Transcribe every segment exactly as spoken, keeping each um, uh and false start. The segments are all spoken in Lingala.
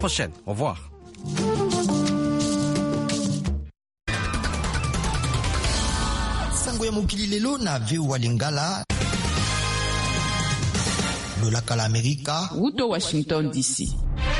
Prochaine. Au revoir. Sango ya mokili lelo na V O A Lingala. Lolaka la Amerika. Uto Washington D C.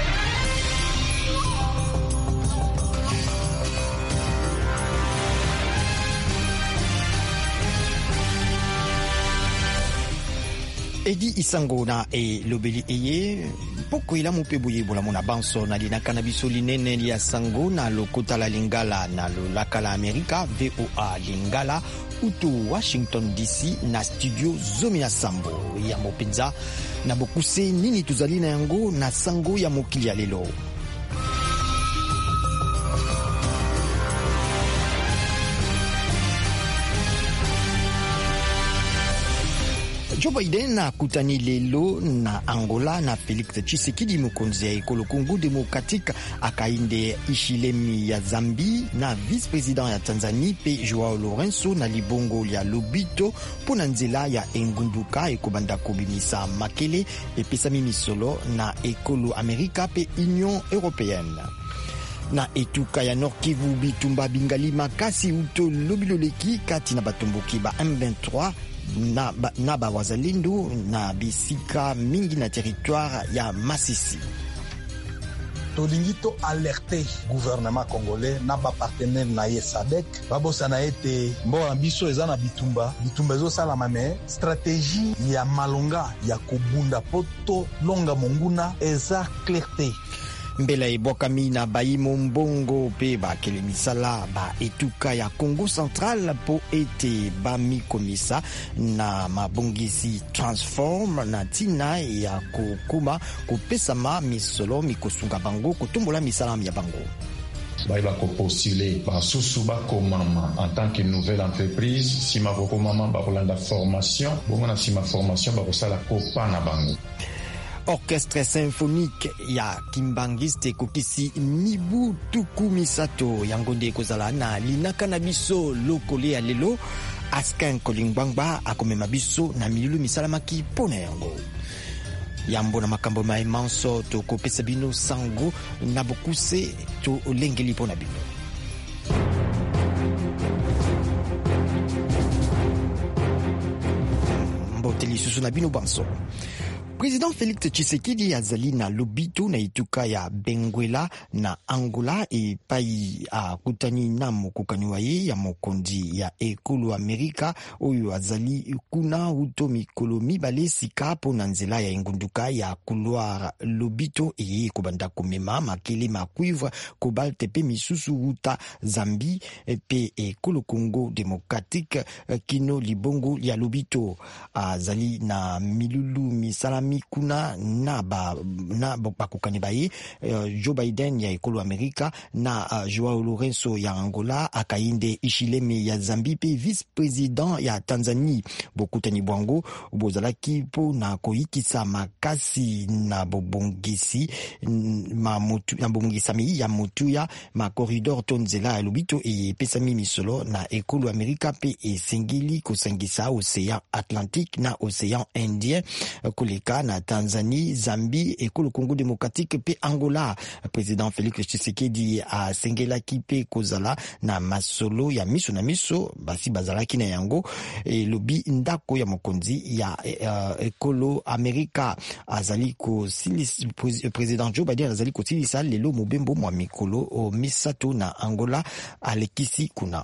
Edi Isango na e lobeli eye poko ila mupeboye bola mona banso na lina kanabiso linene lia sango na lokota la Lingala na lolaka la Amerika V O A Lingala uto Washington D C na studio Zomi na Sambo ya mopinza na bokuse nini tuzali na yango na sango ya mokili ya lelo. Joe Biden akutani lelo na Angola na Felix Tshisekedi mokonzi ya ekolo Congo Democratique akainde Ishilemi ya Zambi na vice-president ya Tanzania pe Joao Lourenço na libongo ya Lobito pona nzela ya engunduka ekobanda kobimisa makele epesami misolo na ekolo Amerika pe Union Européenne. Na etuka ya Nord Kivu bitumba bingali makasi uto lobiloleki kati na batomboki ba M vingt-trois na, ba, na bawazalendo na bisika mingi na territoire ya Masisi. Tolingi to alerter gouvernement congolais na ba partenaire na ye S A D C babosa na ete mbo biso eza na bitumba bitumba zo sala mame stratégie ya malonga ya kobunda poto longa monguna eza clarté. Mbela ebwakami na baimo mbongo pe bakele misala ba etuka ya Congo Central po ete bamikomisa na mabongisi transform na tina ya kokuma kopesama misolo mikosunga bango kotombola misala ya bango. Baïba ko postuler ba susu ba komama en tant que nouvelle entreprise sima ko komama ba kolanda formation bomona sima formation ba kosala kopa na bango. Orchestre symphonique ya Kimbangiste kokisi mibu tuku misato yangonde kozala na linaka na biso lokole ya lelo Askan Kolingbangba akomema biso na milulu misalamaki pona yango. Yambo na makambo mai manso to kopesa bino sango na bokuse to olengeli pona bino. Mboteli susu na bino banso. Président Félix Tshisekedi azali na Lobito na ituka ya Benguela na Angola e pai a kutani na mokokani wa ye ya mokondi ya ekolo Amerika oyo azali kuna uto mikolo mibale sika po na nzela ya engunduka ya couloir Lobito e kobanda komema makele makuivre cobalt pe misusu uta Zambi pe ekolo Congo Democratique kino libongo ya Lobito azali na milulu misalami kuna na ba na bakukani baye uh, Joe Biden ya ekolo Amerika na uh, Joao Lourenço ya Angola akainde Ishilemi ya Zambi pe vice-president ya Tanzania bokutani bwango bozalaki po na koyikisa makasi na bobongisi ma motu na bobongisami ya motuya ma corridor tonzela ya Lobito e pesami misolo na ekolo Amerika pe esengili kosangisa Océan Atlantique na Océan Indien koleka na Tanzanie, Zambie, ekolo Congo Démocratique pe Angola. Président Félix Tshisekedi a sengela kipe kozala na masolo ya miso na miso basi bazalaki na yango e lobi ndako ya mokonzi ya uh, ekolo Amerika azali ko silis Président Joe Biden azali ko silisa lelo mobembo mwa mikolo o misato na Angola alekisi kuna.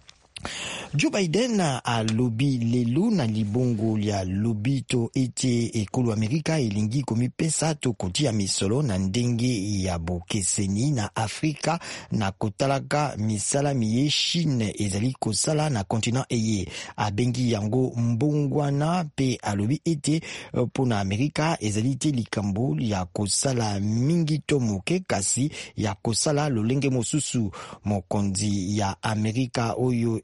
Joe Biden a lobi lelo na libongo ya Lobito ete ekolo Amerika elingi komipesa to kotia misolo na ndenge ya bokeseni na Afrika na kotalaka misala miye Chine ezali kosala na kontinent eye abengi yango mbongwana pe alobi ete pona Amerika ezali te likambo ya kosala mingi to moke kasi ya kosala lolenge mosusu mokonzi ya Amerika oyo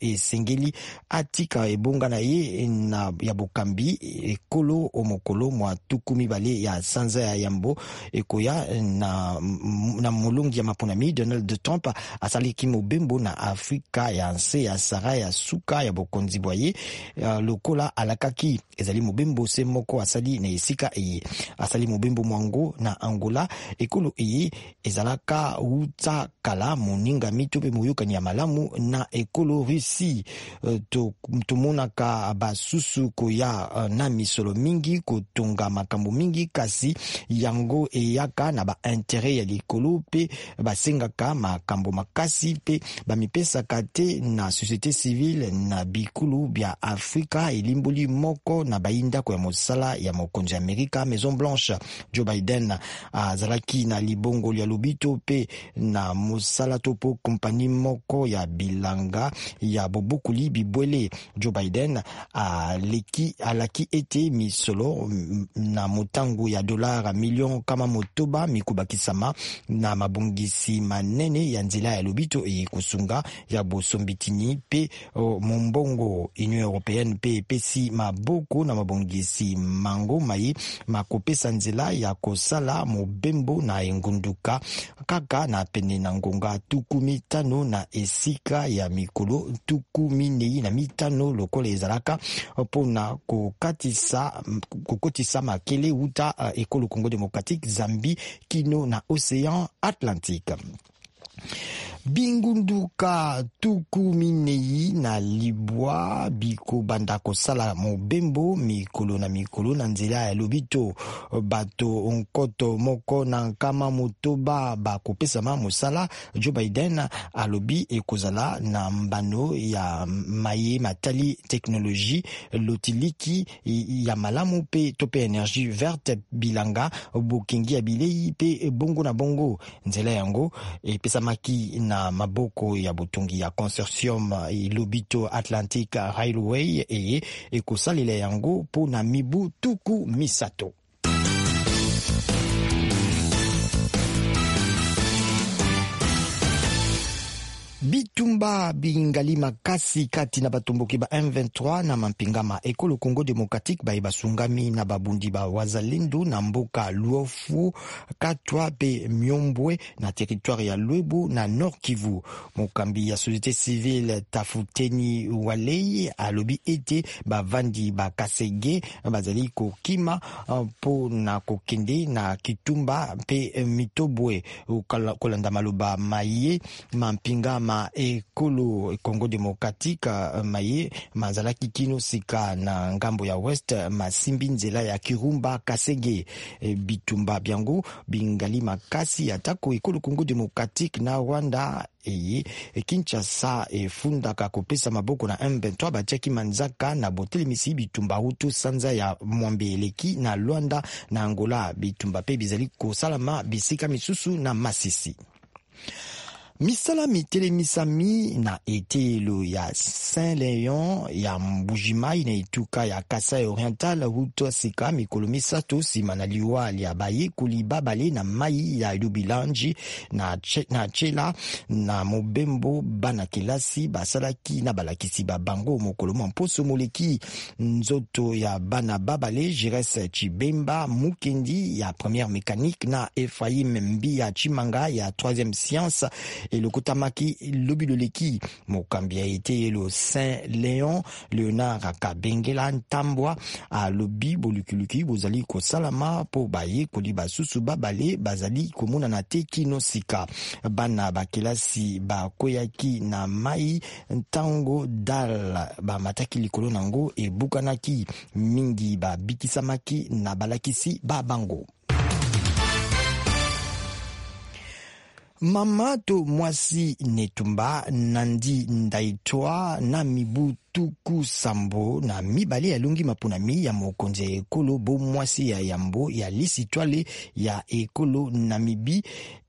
esengeli atika ebonga na ye na ya bokambi ekolo omokolo mwa tuku mibale ya sanza ya yambo ekoya na, na molongi ya maponami. Donald Trump asaliki mobembo na Afrika ya nse ya Sahara ya suka ya bokonzi bwaye uh, lokola alakaki ezali mobembo se moko asali na esika eye asali mobembo mwango na Angola ekolo eye ezalaka uta kala moninga mito pe moyokani ya malamu na ekolo Russie. Uh, to tumonaka basusu koya uh, na misolo mingi kotonga makambo mingi kasi yango eyaka na ba intérêt ya likolo pe basengaka makambo makasi pe bamipesaka te na société civile na bikulu bya Afrika elimboli moko na bainda ko ya mosala ya mokonzi ya Amerika. Maison Blanche Joe Biden azalaki na libongo ya lobito pe na mosala topo kompani moko ya bilanga ya bobukuli bibwele. Joe Biden aleki alaki ete misolo na motangu ya dolara milion kama motoba mikubakisama na mabongisi manene ya nzela ya lobito e kusunga ya bosombitini pe o, mombongo Union Européenne pe pesi maboko na mabongisi mango mai makopesa nzela ya kosala mobembo na engunduka kaka na pene na ngonga tuku mitano na esika ya mikolo tuku minei na mitano lokola ezalaka pona kokatisa kokotisa makele uta uh, ekolo Congo Démocratique, Zambie, kino na Océan Atlantique. Bingunduka tuku minei na libwa biko banda kosala mobembo mikolo na mikolo na nzela ya lobito bato onkoto moko na nkama motoba bakopesama mosala. Joe Biden alobi ekozala na mbano ya maye matali teknoloji lotiliki ya malamu pe tope energie verte bilanga bokingi ya bilei pe bongo na bongo. Nzela yango epesamaki na maboko ya botungi ya consortium lobito Atlantic Railway e ekosalela yango po na mibu tuku misato. Bitumba bingali makasi kati na batomboki ba M vingt-trois na mampingama ekolo Congo Démocratique ba basungami na babundi ba wazalendo na mboka Luofu Katwa pe Myombwe na territoire ya Lwebu na Nord Kivu. Mokambi ya société civile Tafuteni Walei alobi ete bavandi ba Kasege bazali kokima po na kokende na Kitumba pe Mitobwe kolanda maloba maye mampingama ekolo Congo Démocratique maye mazalaki kino sika na ngambo ya west masimbi nzela ya Kirumba Kasege. E, bitumba byango bingali makasi atako ekolo Congo Démocratique na Rwanda eye e Kinshasa efundaka kopesa maboko na M vingt-trois batiaki manzaka na botelemisi bitumba utu sanza ya mwambe eleki na Luanda na Angola. Bitumba pe bizali kosalama bisika misusu na Masisi. Misala mitelemisami na etelo ya Saint-Léon ya Mbujimai na ituka ya Kasai Oriental huto sika mikolo misato sima na liwali ya baye kulibabale na mai ya Lubilanji na, che, na chela na mobembo bana kelasi basalaki na balakisi babango mokolo mamposo moleki nzoto ya bana babale Jires Chibemba Mukendi ya première mécanique na Ephraim Mbi ya Chimanga ya troisième science et le Kotamaki Lobiloleki. Mokambi a été le Saint-Léon Léonard Kabengela Ntambwa a lobi bolukuluki bozali ko salama po baye koliba susu babale bazali komona na tekino sika bana bakelasi ba koyaki na mai ntango dal ba mataki likolo nango e bukanaki mingi ba bikisamaki na balakisi babango. Mamato Mwasi Netumba Nandi Ndaitwa na mibu tuku sambo na mibale ya lungi mapunami ya mokonzi ya ekolo bo mwasi ya yambo ya lisitwale ya ekolo Namibi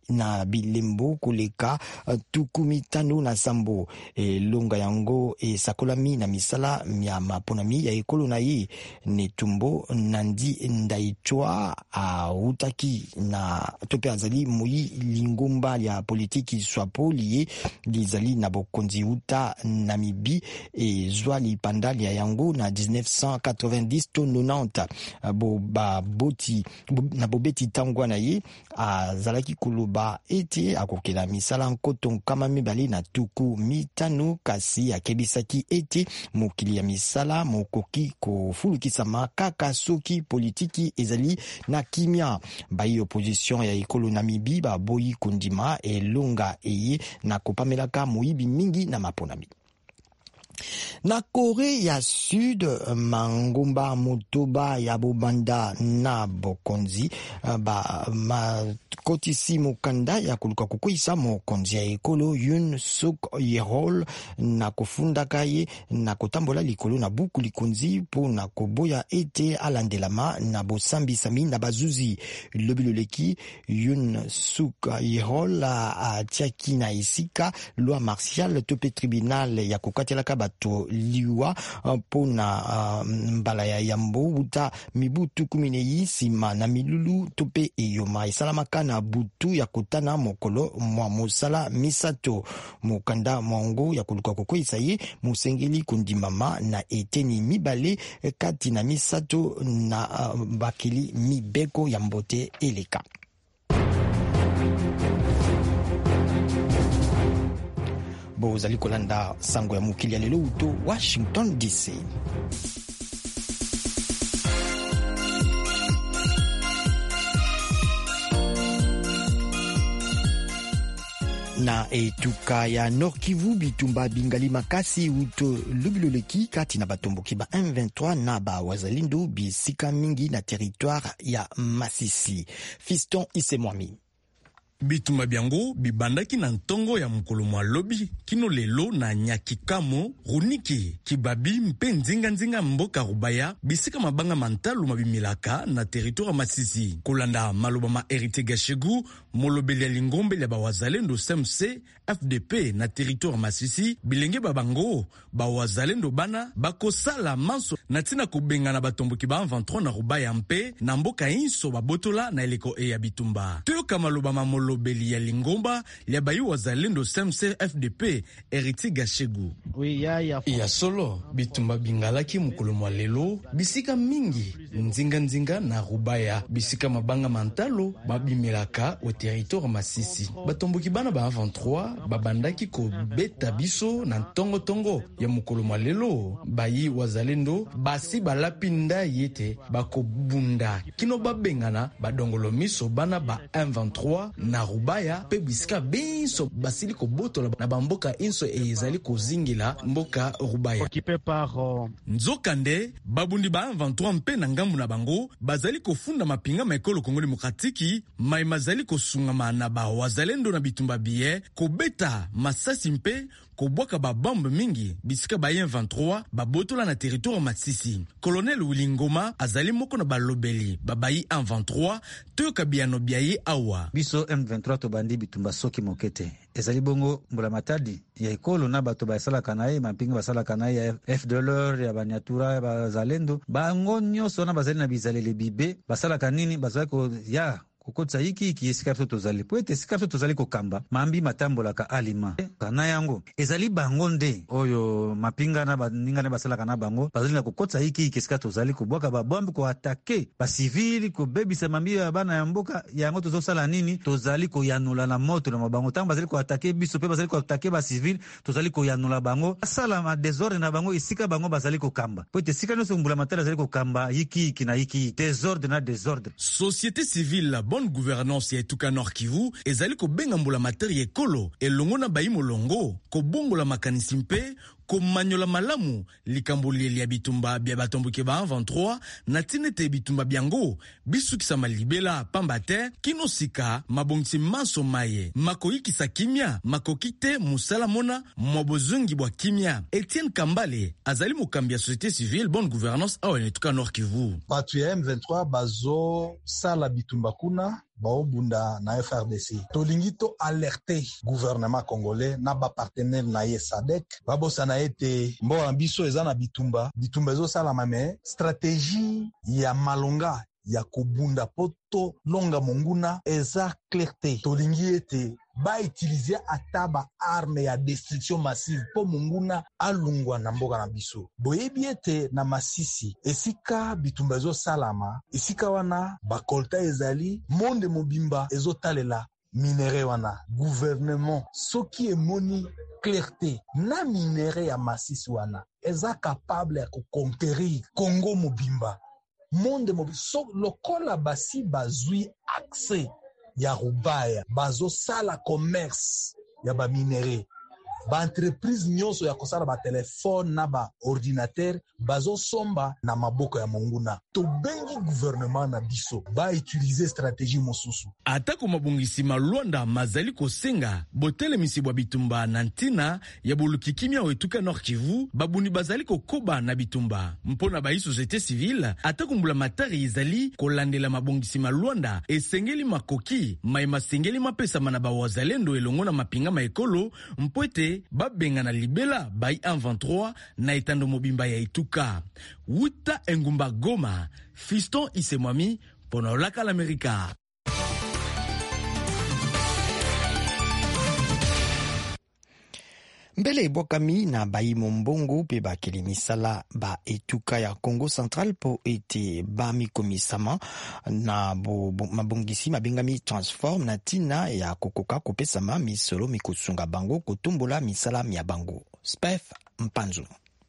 na bilembo koleka tukumi tano na sambo elonga yango esakolami na misala ya maponami ya ekolo na ye Netumbo Nandi Ndaitwa autaki na tope azali moi lingomba ya politiki swapo liye lizali na bokonzi uta Namibi e zwa lipandali ya yango na dix-neuf cent quatre-vingt-dix to nonante bo ba boti na bobeti tangwa na ye azalaki koloba ete akokela misala nkoto nkama mibale na tuku mitano kasi akebisaki ete mokili ya misala mokoki kofulukisama kaka soki politiki ezali na kimia. Bayi opposition ya ekolo Namibi baboyi kondima elonga eye na kopamelaka moyibi mingi na maponami. Na Corée ya Sud, mangomba motoba ya bobanda na bokonzi ba ma kotisi mokanda ya kuluka kukuisa mokonzi ya ekolo Yoon Suk Yeol na kofunda kaye na kotambola likolo na buku likonzi po na koboya ete alandelama na bosambisami na bazuzi lobiloleki. Yoon Suk Yeol atiaki na esika loi martial tope tribunal ya kokatelaka bato liwa pona uh, mbala ya yambo uta mibutu kuminei sima na milulu tope eyoma esalamaka na butu ya kotana mokolo mwa mosala misato mokanda mwango ya koluka kokoisa ye musengeli kondimama na eteni mibale kati na misato na uh, bakeli mibeko ya mbote eleka. Bozali kolanda sango ya mukili ya lelo uto Washington D C. Na etuka ya Nord Kivu bitumba bingali makasi uto lubiloleki kati na batomboki ba M vingt-trois na ba wazalindo bisika mingi na territoire ya Masisi. Fiston Isemwami. Bituma biango bibandaki na ntongo ya mukolo mwa lobi kino lelo na Nyakikamo Runiki Kibabi mpe nzinga nzinga mboka Rubaya bisika mabanga mantalu mabimilaka na territoire Masisi. Kolanda maloba ma Héritier Gachegu molobeli ya lingombe ya bawazalendo C M C F D P na territoire Masisi bilenge babango bawazalendo bana bakosala manso na tina kubenga na batomboki ba M vingt-trois na Rubaya mpe na mboka inso babotola na eleko e ya bitumba. Toyoka maloba ma lobeli ya lingomba ya bayi wazalendo C M C F D P Héritier Gachegu. Oui, ya ya ya solo bitumba bingalaki mukolo mwa lelo bisika mingi nzinga nzinga na Rubaya bisika mabanga mantalo babimelaka au territoire Masisi. Batomboki bana ba vingt-trois babandaki ko beta biso na tongo tongo ya mukolo mwa lelo bayi wazalendo basi balapinda yete bakobunda kino babengana badongolo miso bana ba M vingt-trois na Rubaya pe bisika binso basili ko botola na bamboka inso ezali ko zingila mboka Rubaya occupé par uh... nzokande babundi ba M vingt-trois mpe na ngambu na bango bazali ko funda mapinga maekolo Kongo Demokratiki mai mazali ko sungama na ba wazalendo na bitumba biye ko beta masasi mpe ko bwaka ba bombe mingi bisika ba M vingt-trois ba botola na territoire Masisi. Colonel Wilingoma azali moko na balobeli babayi M vingt-trois to kabiano biaye awa biso M vingt-trois to bandi bitumba soki mokete ezali bongo mbula matadi ya ekolo na bato basala kanaye mapinga basala kanaye ya F D L R ya banyatura ya bazalendo bango nyonso na bazali na bizalele bibe basala kanini bazali ko ya kokotsa iki iki esika tozali po ete esika tozali kokamba mambi matambolaka alima kana yango ezali bango nde oyo mapinga na baninga ne basala kana bango bazali na kokotsa iki iki esika tozali kobwaka babombe ko atake ba civil ko bebisa mambi ya bana ya mboka yango tozosala nini tozali ko yanula na moto na mabango tango bazali ko atake biso pe bazali ko atake ba civil tozali ko yanula bango sala ma désordre na bango esika bango bazali kokamba po ete esika noso mbula matala bazali kokamba iki iki na iki désordre na désordre. Société civile la bonne gouvernance ya etuka Nord Kivu ezali ko benga mbula materi ekolo elongo na bayi molongo ko bongola makanisi mpe ko manyola malamu likamboli ya bitumba bya batomboke ba M vingt-trois na tinete bitumba byango bisukisa malibela pambate kinosika mabongisi maso maye makoyikisa kimia makokite musala mona mwabozungi bwa kimia. Etienne Kambale azali mokambi ya société civile bonne gouvernance au etuka Nord Kivu. Batu ya M vingt-trois bazo sala bitumba kuna baobunda na F R D C. Tolingi to alerte gouvernement congolais na ba partenaire na ye SADC babosa na ete mboka biso eza na bitumba bitumba ezosalama me stratégie ya malonga ya kobunda poto longa monguna eza clarté. Tolingi ete ba utiliser ataba arme ya destruction massive po monguna alungwa na mboka na biso. Boyebi ete na Masisi esika bitumba ezo salama, esika wana bakolta ezali, monde mobimba ezotalela minere wana. Gouvernement soki emoni clarté na minere ya Masisi wana eza capable ya conquérir Congo mobimba. Monde mobimba so lokola basi bazui accès ya Rubaya bazo sala commerce ya ba minere ba entreprise nyonso ya kosala ba telefone na ba ordinateur bazo somba na maboko ya monguna. To bengi gouvernement na biso ba utiliser stratégie mosusu atako mabongisi malwanda mazali kosenga botele misibwa bitumba na ntina ya bolukikimia wetuka Nord Kivu babuni bazali kokoba na bitumba mpona ba société civile atako mbula matari izali kolandela mabongisi malwanda esengeli makoki maima sengeli mapesa mana ba wazalendo elongo na mapinga maekolo mpwete babenga na libela bai M vingt-trois na etando mobimba ya Ituka. Wuta Engumba Goma, Fiston Isemwami, pona olaka l'Amerika. Mbele ebwakami na baimo mbongo pe bakeli misala ba Etuka ya Congo Central po ete ba mikomisama na bo, bo, mabongisi mabengami transform na tina ya kokoka kopesama misolo mikusunga bango kotumbola misala mia bango. Spef Mpanzu.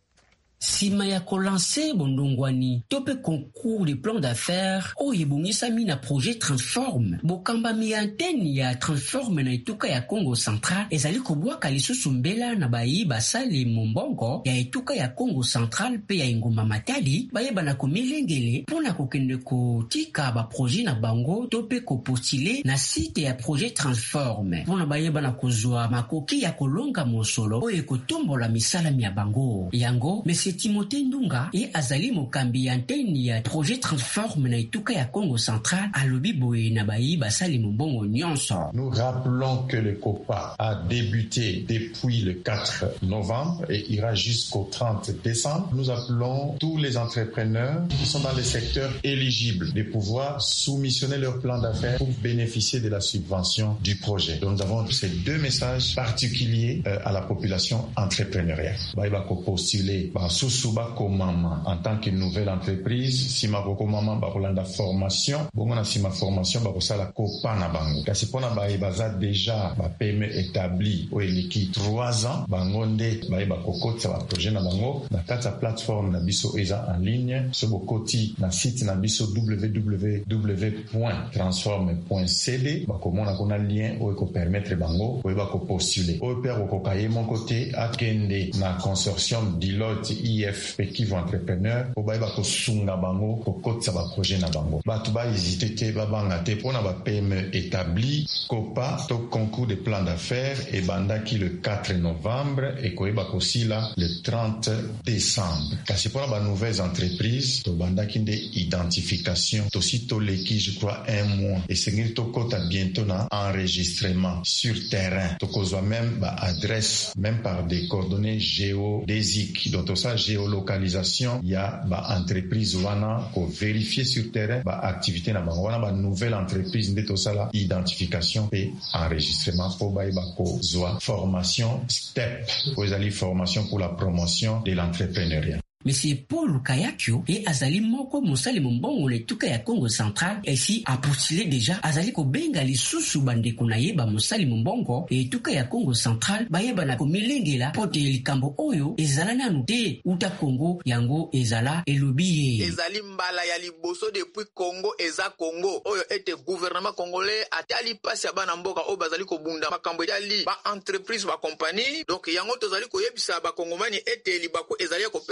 Sima ya kolanse bondongwani tope concours de plan d'affaires o yebongisami na projet Transform bokamba mi antenne ya Transform na Etuka ya Congo Central ezali kobwaka lisusu mbela na bayi basali mombongo ya Etuka ya Congo Central pe ya Ingoma Matadi bayeba na komilengele pona kokende kotika ba projet na bango tope kopostile na site ya projet Transform pona bayeba na kozwa makoki ya kolonga mosolo o ekotombola misala mi ya bango yango mesi Timothée Ndunga et azali mokambi antenne ya projet Transform na Etuka ya Congo Central alobi boye na bayi basali mbongo nyonso. Nous rappelons que le COPA a débuté depuis le quatre novembre et ira jusqu'au trente décembre. Nous appelons tous les entrepreneurs qui sont dans les secteurs éligibles de pouvoir soumissionner leur plan d'affaires pour bénéficier de la subvention du projet. Donc nous avons ces deux messages particuliers euh, à la population entrepreneuriale. Baïba ko postuler ba Susuba Komama en tant que nouvelle entreprise, Sima Komama Bakolanda formation, Bongona Sima formation Bakosala Kopa na bango. Kasi pona baza déjà ba P M E établi au eliki trois ans, bangonde ba kokotsa ba projet na bango, na kata plateforme na biso eza en ligne, so bokoti na site na biso w w w point transform point c d, bakomona kona lien o ko permettre bango o ba ko postuler. O père ko kaye mon côté akende na consortium Deloitte I F Pekivo Entrepreneur o ba ba ko sunga bango ko kotsa ba projet na bango. Ba tu ba hésiter te ba banga te pona ba P M E établi Copa to concours de plan d'affaires et bandaki le quatre novembre et ko ba ko sila le trente décembre. Kasi pona ba nouvelles entreprises to bandaki de identification to sito leki je crois un mois et c'est to kota bientôt na enregistrement sur terrain to kozwa même ba adresse même par des coordonnées géodésiques donc ça géolocalisation il y a ba entreprise wana ko vérifier sur terrain ba activité na bango wana ba nouvelle entreprise ndeto sala identification et enregistrement pour ba ba ko zwa formation step pour les formation pour la promotion de l'entrepreneuriat. Monsieur Paul Kayakyo et azali moko mosali mbongo le Etuka ya Congo Central esi a postulé déjà azali ko benga lisusu bande kunayeba mosali mbongo e Etuka ya Congo Central bayeba na komilengela pote likambo oyo ezala nanu te uta Congo yango ezala elobiye ezali mbala ya liboso depuis Congo eza Congo oyo ete gouvernement congolais atali pasi ya bana mboka o bazali ko bunda makambo yali ba entreprise ba compagnie donc yango tozali ko yebisa ba kongomani ete libako ezali ko pesa ma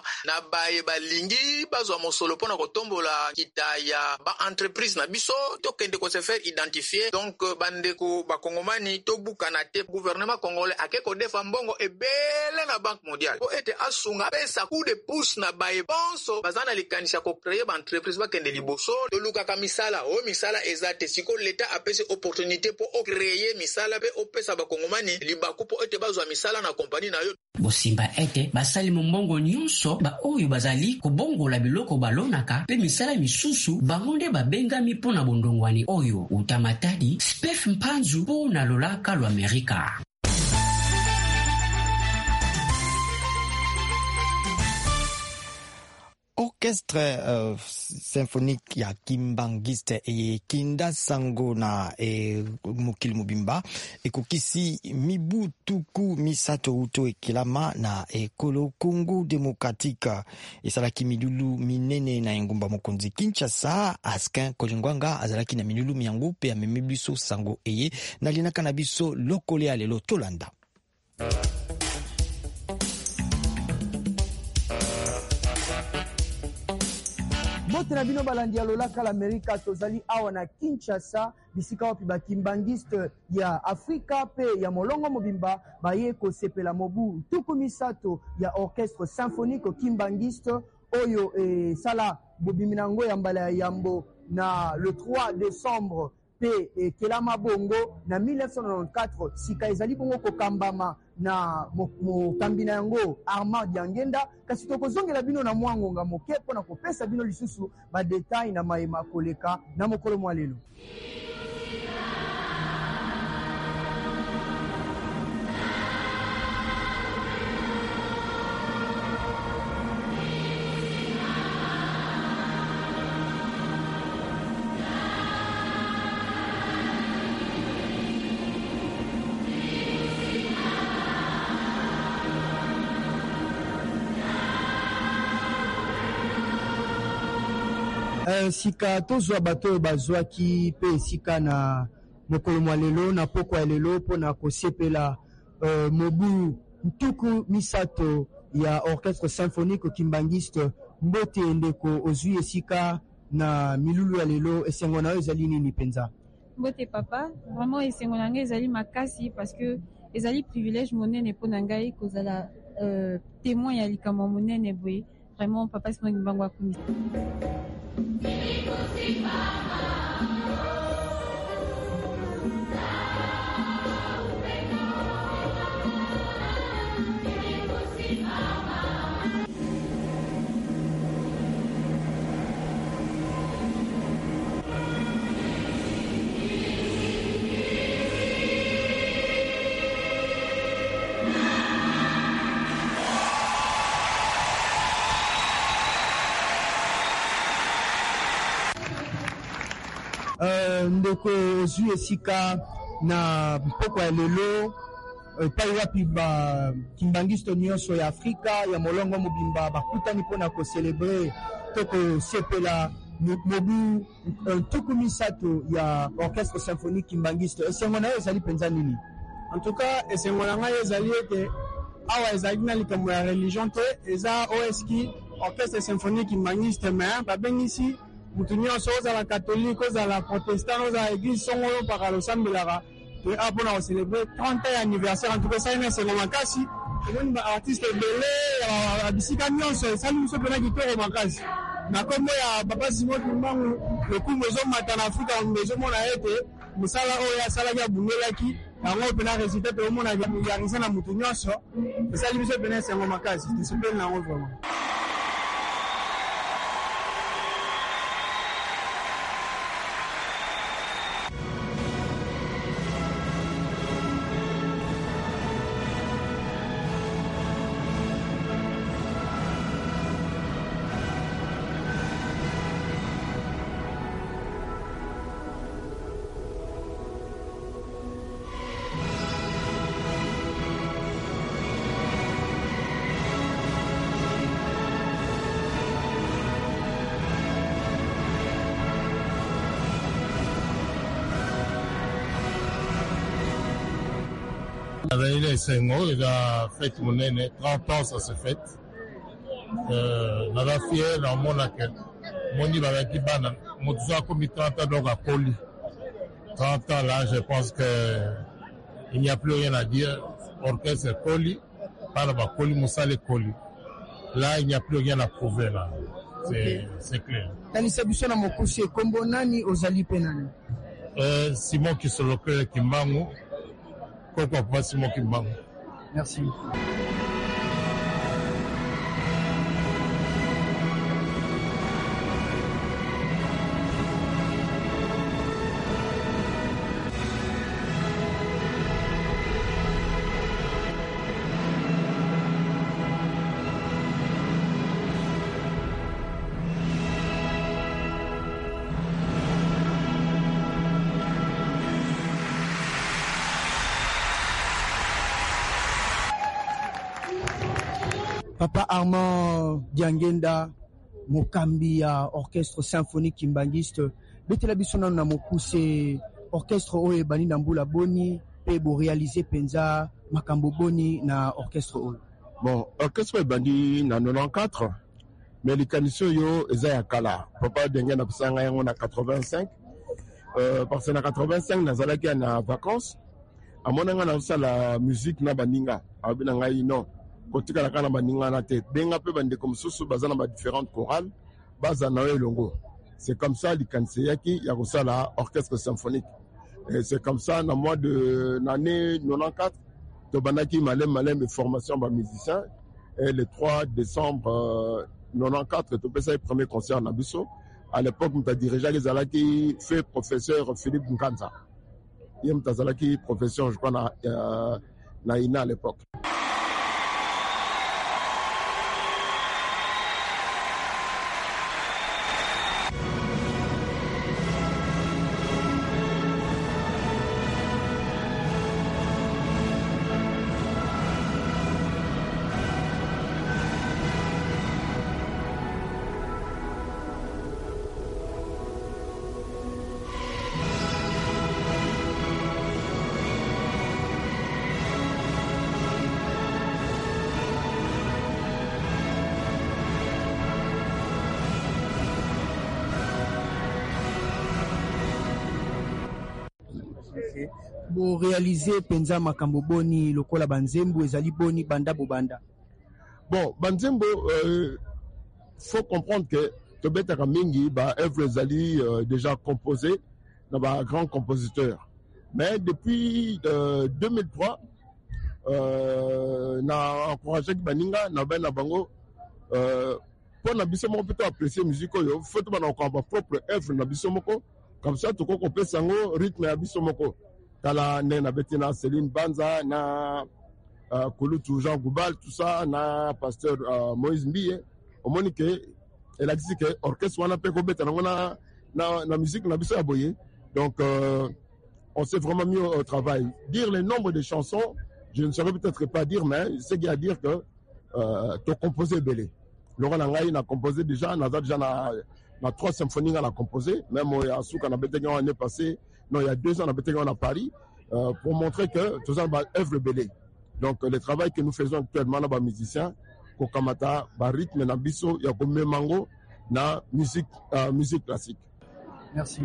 na baye balingi bazwa mosolo pona kotombola kita ya ba entreprise na biso tokende ko se faire identifier. Donc bandeko bakongomani tobukana te gouvernement congolais ake kodefa mbongo ebele na banque mondiale po ete asunga pesa coup de pouce na baye bonso bazana likanisha ko créer ba entreprise bakende liboso tolukaka misala o misala ezate siko leta apese opportunité po o créer misala pe opesa bakongomani libaku po ete bazwa misala na compagnie na yo bosimba ete basali mbongo nyonso ba oyo bazali kobongola biloko balonaka pe misala misusu bango nde babengami pona bondongwani oyo utamatadi Spef Mpanzu pona lolaka lo Amerika. Orchestre uh, symphonique ya Kimbangiste e Kinda Sango na e Mokili Mobimba ekokisi mibu tuku misato uto ekilama na ekolo Congo Démocratique esalaki milulu minene na engumba mokonzi Kinshasa. Askin Kolingwanga azalaki na milulu miango pe amemi biso sango eye na linaka na biso lokole alelo tolanda. Motena bino balandi ya lolaka l'Amerika tozali awa na Kinshasa bisika wapi bakimbangiste ya Afrika pe ya molongo mobimba baye kosepela mobu tuku misato ya orchestre symphonique kimbangiste oyo e sala bobiminango ya mbala ya yambo na le trois décembre pe e kelama bongo na mille neuf cent quatre-vingt-quatorze sika ezali bongo kokambama na mokambi na yango Armand Diangenda kasi tokozongela bino na mwangonga moke pona kopesa bino lisusu ba detail na mayema koleka na mokolo mwa lelo. Uh, sika tozwa bato bazwaki pe sika na mokolo mwa lelo na poko ya lelo pona kosepela uh, mobu ntuku misato ya orchestre symphonique kimbangiste mbote ndeko ozwi esika na milulu ya lelo esengo na yo ezali nini penza? Mbote papa, vraiment esengo na ngai ezali makasi parce que ezali privilège monene pona ngai kozala uh, témoin ya likambo monene boye. Vraiment papa c'est mon bango akumi. Uh, ndeko ozwi esika na mpoko ya lelo epai wapi ba kimbangiste nyonso ya Afrika ya molongo mobimba bakutani mpona kocelebre to kosepela mobu tuku misato ya orchestre symphonique kimbangiste. Esengo na yo ezali mpenza nini? En tout cas esengo na ngai ezali ete awa ezali na likambo ya religion te, eza oeski orchestre symphonique kimbangiste me babengisi mutu nyonso ozala catholique ozala protestant ozala église songo oyo mpaka losambelaka to a mpona kocelebre trente ya anniversaire. En tout cas esali na esengo makasi emoni baartiste ebele ya bisika nyonso esali biso mpena kitoko makasi na kombo ya papa Simon Kimbangu lokumu ezomata na Afrika ezomona ete mosala oyo asalaki abungelaki yango mpena resultat toomona yarise na mutu nyonso esali biso mpena esengo makasi tosepeli nango vraiment. Avec les Sengo, il a fait monnaie, trente ans ça se fait. euh, naza fier na omona ke moni babaki bana moto so akomi trente ans donc akoli trente ans là, je pense qu'il n'y a plus rien à dire. Orchestre Koli, par la Koli, Moussale Koli. Là, il n'y a plus rien à prouver là. C'est okay. Clair. Euh, Simon Kisolope Kimbangu. Pourquoi pas Simon Kimbangu? Merci. Papa Armand Diangenda, mokambi ya orchestre symphonique kimbangiste, betela bisona na mokuse orchestre oyo bani na mbula boni pe bo réaliser penza makambo boni na orchestre oyo. Bon, orchestre bandi na quatre-vingt-quatrize, mais les conditions yo eza ya kala. Papa Diangenda pisanga yango na quatre-vingt-cinq, euh, parce que na quatre-vingt-cinq nazalaki na vacances, amonanga na sala musique na baninga, abina ngai non. Kotika la kana baninga na te benga pe bande comme soso bazana ba différentes chorales baza na elongo. C'est comme ça likanseyaki ya kosala orchestre symphonique. Et c'est comme ça na mois de l'année quatre-vingt-quatorze to banaki malem malem de formation ba musiciens et le trois décembre euh, quatre-vingt-quatorze to pesa le premier concert na biso. À l'époque m'ta dirigé les alaki fait professeur Philippe Nkanza. Il m'ta zalaki professeur je crois na euh, na ina à l'époque. Bo réaliser penza makambo boni lokola banzembo ezali boni banda bobanda. Bon, banzembo euh, faut comprendre que tobetaka mingi ba œuvre ezali euh, déjà composé na ba grand compositeur. Mais depuis euh, deux mille trois euh, na encouragé baninga na ben na bango euh pour na biso moko peut apprécier musique yo faut to bana ko ba propre œuvre na biso moko comme ça to ko kopesa sango rythme ya biso moko. Tala Nena Betina Céline Banza, na uh, Kolutu Jean Goubal, tout ça, na pasteur uh, Moïse Mbie. Au moins que elle a dit que orchestre wana pe ko beta na na na musique na biso aboye. Donc euh, on s'est vraiment mis au, au travail. Dire le nombre de chansons, je ne saurais peut-être pas dire, mais c'est qu'il y a à dire que euh, tu as composé belé. Laurent Langaï a composé déjà, on a déjà na, na trois symphonies on a composé, même à Souk on a bêté l'année passée. Non, il y a deux ans, on a été à Paris euh, pour montrer que tout ça va œuvre belé. Donc, le travail que nous faisons actuellement, les musiciens, Kokamata, ba rythme, na biso, ya comme mango, na musique, euh, musique classique. Merci.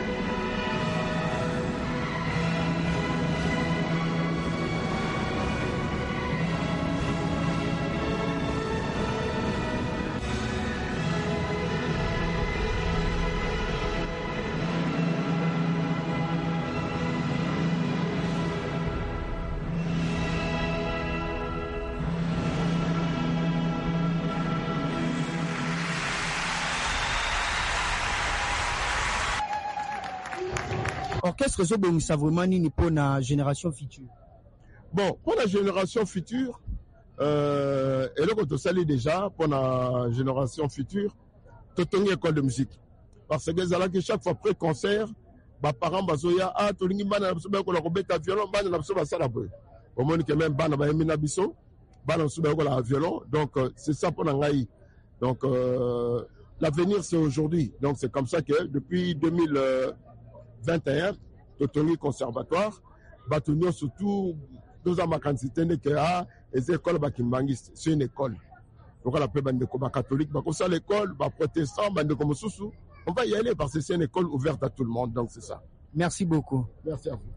Orchestre ezobongisa vraiment nini pour la génération future? Bon, pour la génération future, euh, et là quand on salue déjà pour la génération future, totongi école de musique. Parce que là que chaque fois après concert, bah parents bazoya ah tolingi bana na ko la kobeta violon bana na ba sala boy. Au moins que même bana ba emina biso, bana so ba ko la violon. Donc euh, c'est ça pour ngai. Donc euh, l'avenir c'est aujourd'hui. Donc c'est comme ça que depuis deux mille vingt et un, Totoni Conservatoire, Batonio surtout, deux ans ma quantité que ah, les écoles bakimbangiste, c'est une école. lokola pe bandeko ba catholique ba kosa l'école ba protestant bandeko mosusu on va y aller parce que c'est une école ouverte à tout le monde donc c'est ça. Merci beaucoup. Merci à vous.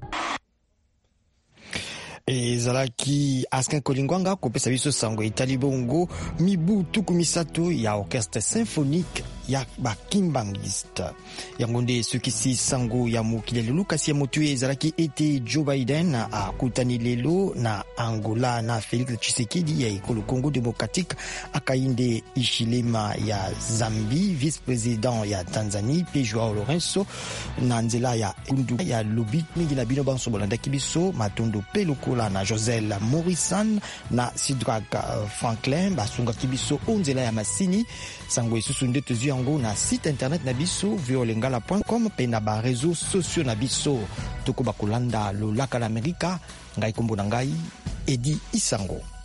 ezalaki Askin Kolingwanga kopesa biso sango etali bongo mibu tuku misato ya orchestre symphonique ya bakimbangiste yango nde sokisi sango ya mokili lelo kasi ya motu ezalaki ete Joe Biden akutani lelo na Angola na Félix Tshisekedi ya ekolo Congo démocratique akainde Ishilema ya Zambie vice-président ya Tanzanie pe Joao Lourenço na nzela ya kundu ya lobi mingi na bino banso bolandaki biso matondo pe lokola na Josel Morrison na Sidrak Franklin basunga kibiso onzela ya masini sango esusu nde tozu yango na site internet na biso violengala point com pe na ba réseaux sociaux na biso toko bakolanda lolaka la Amerika ngai kombo na ngai Edi Isango.